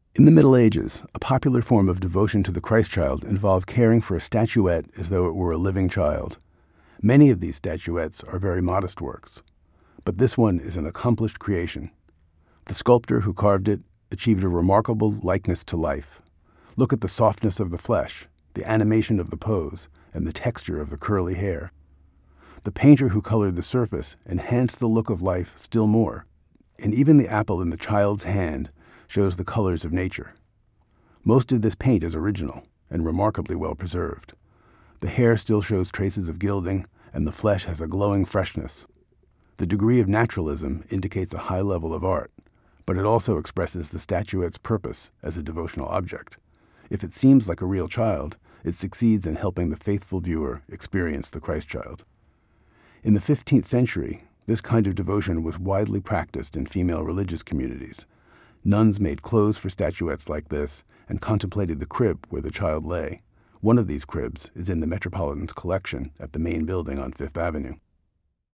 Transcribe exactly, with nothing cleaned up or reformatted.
In the Middle Ages, a popular form of devotion to the Christ child involved caring for a statuette as though it were a living child. Many of these statuettes are very modest works, but this one is an accomplished creation. The sculptor who carved it achieved a remarkable likeness to life. Look at the softness of the flesh, the animation of the pose, and the texture of the curly hair. The painter who colored the surface enhanced the look of life still more, and even the apple in the child's hand shows the colors of nature. Most of this paint is original and remarkably well preserved. The hair still shows traces of gilding, and the flesh has a glowing freshness. The degree of naturalism indicates a high level of art, but it also expresses the statuette's purpose as a devotional object. If it seems like a real child, it succeeds in helping the faithful viewer experience the Christ child. In the fifteenth century, this kind of devotion was widely practiced in female religious communities. Nuns made clothes for statuettes like this and contemplated the crib where the child lay. One of these cribs is in the Metropolitan's collection at the main building on Fifth Avenue.